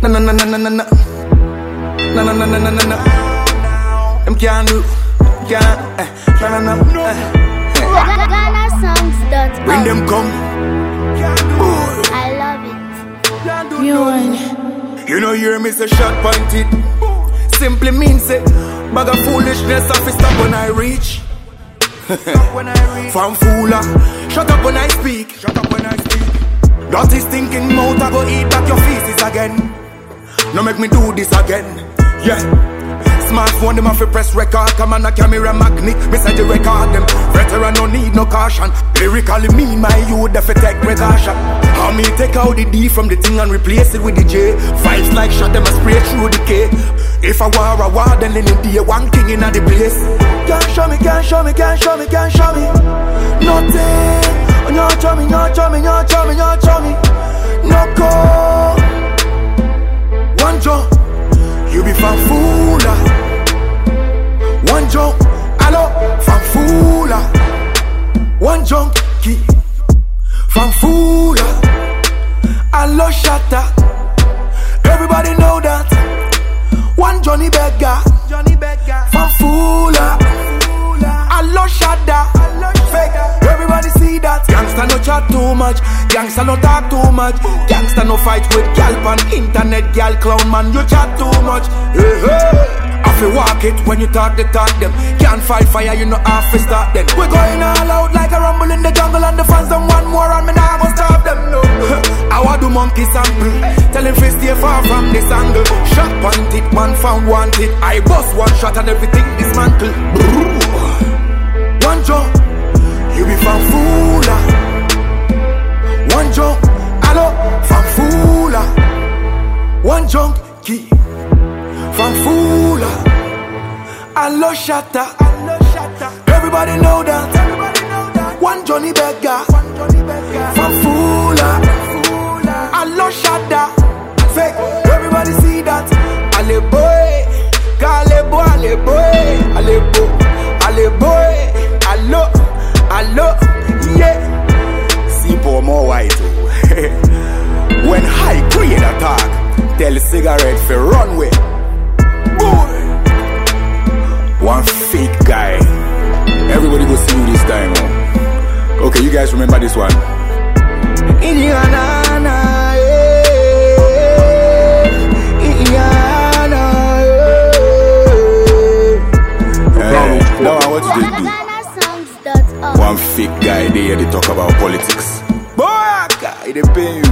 Na na na na na na na. Na na na na na na na. Them can't do, can't. Na na na. GhanaSongs.com. When them come, I love it. You one. you know hear me say shot pointed. Simply means it. Bag of foolishness off it stop when I reach. From fooler, shut up when I speak. Shut up when I speak. Dirty stinking mouth, I go eat back your feces again. No make me do this again. Yeah. Smartphone, them have to press record. Come on, a camera magnet. Me say the record them. Veteran no need no caution. Lyrically mean my youth, if take precaution. How me take out the D from the thing and replace it with the J. Vibes like shot, them a spray through the K. If I war, then any day one king in the place. Can't show me, can't show me, can't show me, can't show me. Nothing. No show me, no show me, no show me, no show me. No go. One jump, you be fan fooler. One jump, hello, fan fooler. One jump, key, fan fooler. Hello, shatter. Everybody know that. One Johnny Beggar, fan fooler. Hello, shatter. Fake, everybody see that. Gangsta no chat too much, gangsta no talk too much. Gangsta no fight with gal pan internet, gal clown man, you chat too much. Hey, hey. I feel walk it when you talk the talk them. Can't fight fire, you know half to start them. We're going all out like a rumble in the jungle, and the fans don't want more, and me nah gonna stop them. No, I want do monkey sample. Tell him to stay far from this angle. Shot pointed, man found wanted. I bust one shot and everything dismantle. One jump, you be fan fooler. One jump, hello, fan fooler. One jump, key, fan fooler. Hello, shatter. Everybody know that. One Johnny Beggar, fan fooler. Hello, shatter. Fake, everybody see that. Ale boy, ale boy, ale boy, ale boy, ale boy. Hello, hello, yeah. See for more white. When high grade attack, tell the cigarette for runway. Boy, one fake guy. Everybody go see you this time. Oh. Okay, you guys remember this one? Indiana, Indiana. Now what did they do? One fake guy there, they talk about politics. Boy, guy, they pay you.